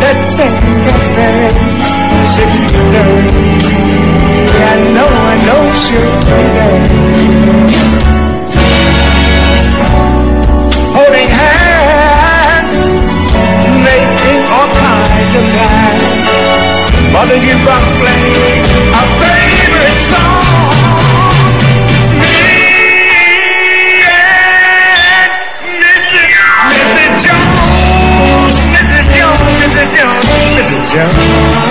that same cafe, 6:30. I know she'll be there, holding hands, making all kinds of plans, while the jukebox playing our favorite song. Me and Mrs. Jones, Mrs. Jones, Mrs. Jones, Mrs. Jones.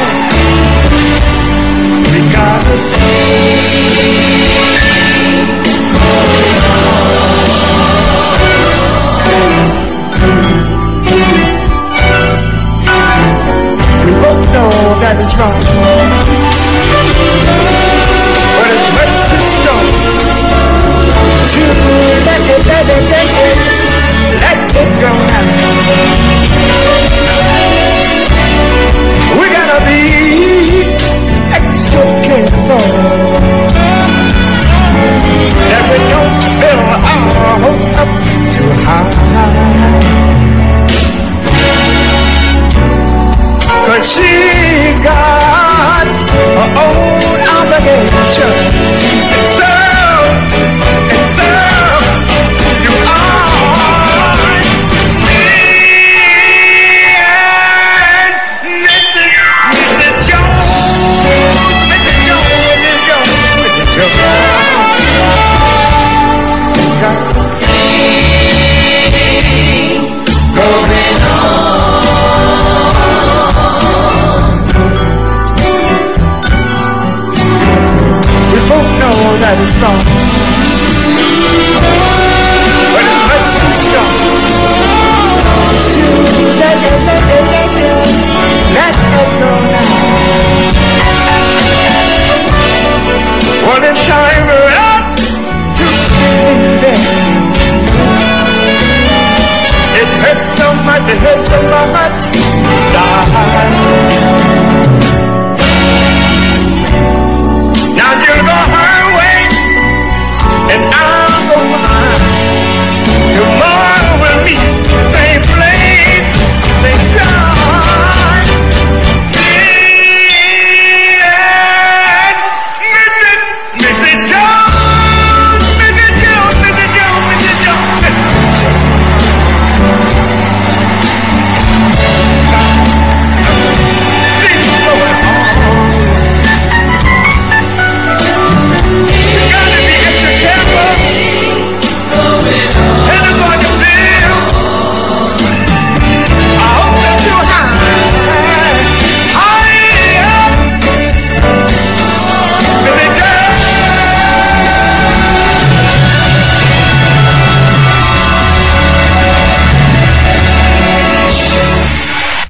Because we both know that it's wrong, but it's much too strong to let it